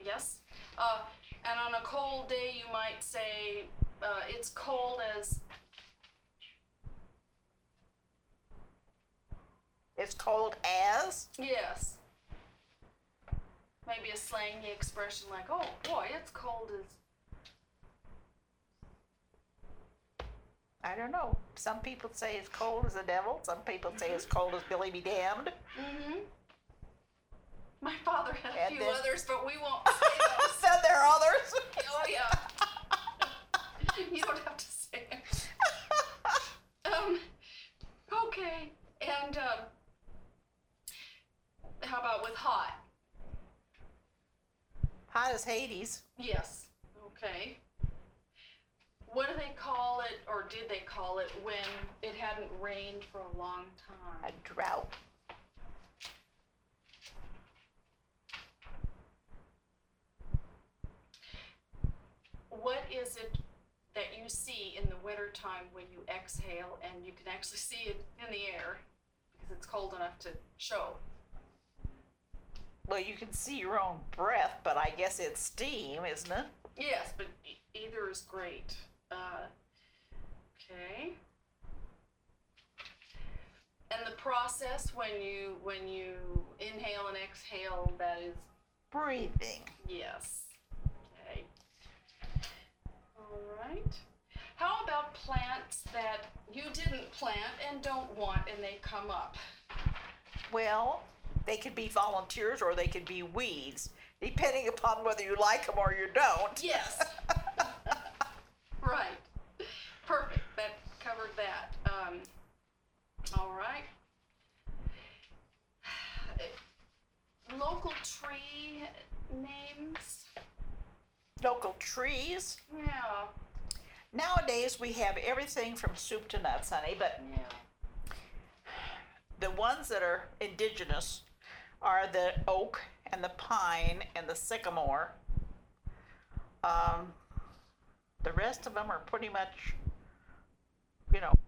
Yes. And on a cold day, you might say it's cold as. It's cold as? Yes. Maybe a slangy expression like, oh boy, it's cold as. I don't know. Some people say it's cold as the devil. Some people say it's cold as Billy be damned. Mm-hmm. My father had a And few then- others, but we won't say those. Said there are others. Oh yeah. You don't have to say it. Okay. And how about with hot? Hot as Hades. Yes. Okay. What do they call it, or did they call it, when it hadn't rained for a long time? A drought. What is it that you see in the wintertime when you exhale and you can actually see it in the air because it's cold enough to show? Well, you can see your own breath, but I guess it's steam, isn't it? Yes, but either is great. Okay. And the process when you inhale and exhale, that is Breathing. yes. Okay. All right. How about plants that you didn't plant and don't want and they come up? Well, they could be volunteers or they could be weeds, depending upon whether you like them or you don't. Yes. Right. Perfect. That covered that. All right. Local tree names. Local trees. Yeah. Nowadays we have everything from soup to nuts, honey, but Yeah. the ones that are indigenous are the oak and the pine and the sycamore. The rest of them are pretty much,